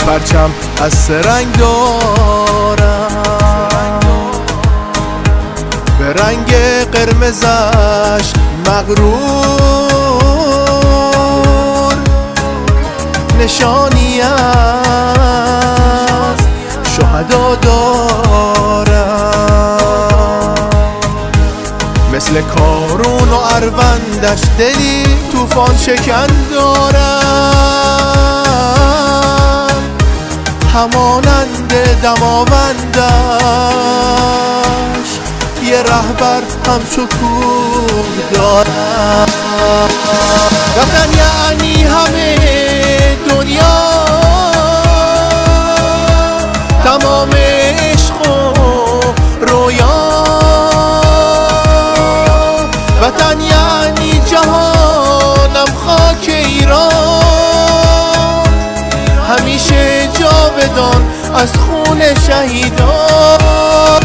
پرچم از سه رنگ دارم، به رنگ قرمزش مغرور، نشانی از شهدا دارم. مثل کارون و اروندش دلی طوفان شکن دارم، همانند دماوندش یه رهبر همچو کوه دارم. وطن یعنی همه دنیا، تمام عشق و رویا. وطن یعنی جهانم خاک ایران، همیشه جاودان از خون شهیدان.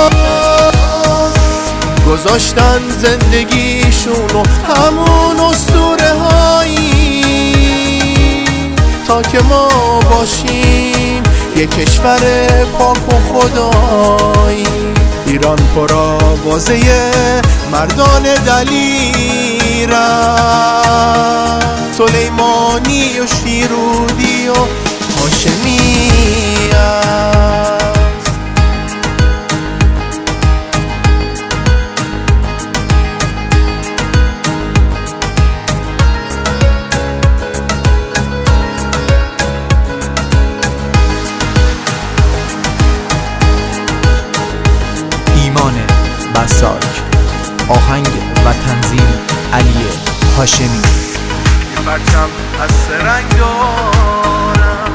گذاشتن زندگیشون و همون اسطوره هایی تا که ما باشیم یک کشور پاک و خدایی. ایران پر آوازه مردان دلیرن، سلیمانی و شیرودی و هاشمی است. ایمان بساک، آهنگ و تنظیم علی هاشمی. پرچم از سه رنگ دارم،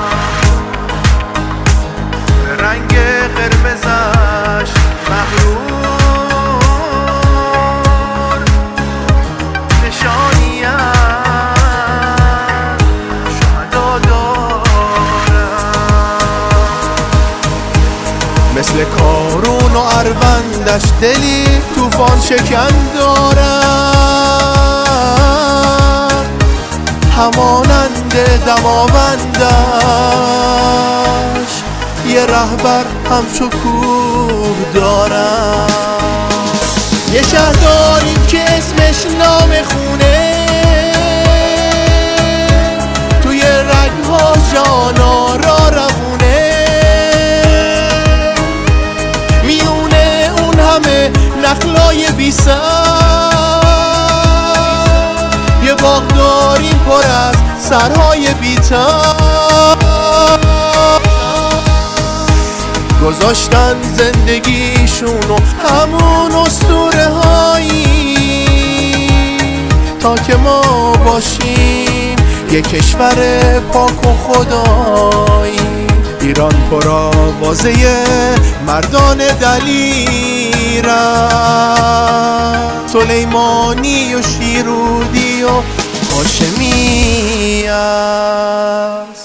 به رنگ قرمزش مغرور، نشانی از شهدا دارم. مثل کارون و اروندش دلی طوفان شکن دارم، همانند دماوندش یه رهبر همچو کوه دارم. یه شهر داریم که اسمش نام خونه، توی رگها جانا را روونه. میونه اون همه نخلای بی سر، یه باغ داریم پر از سرهای بی‌تاب. گذاشتن زندگیشون و همون اسطوره هایی تا که ما باشیم یک کشور پاک و خدایی. ایران پر آوازه مردان دلیرن، سلیمانی و شیرودی و هاشمی است.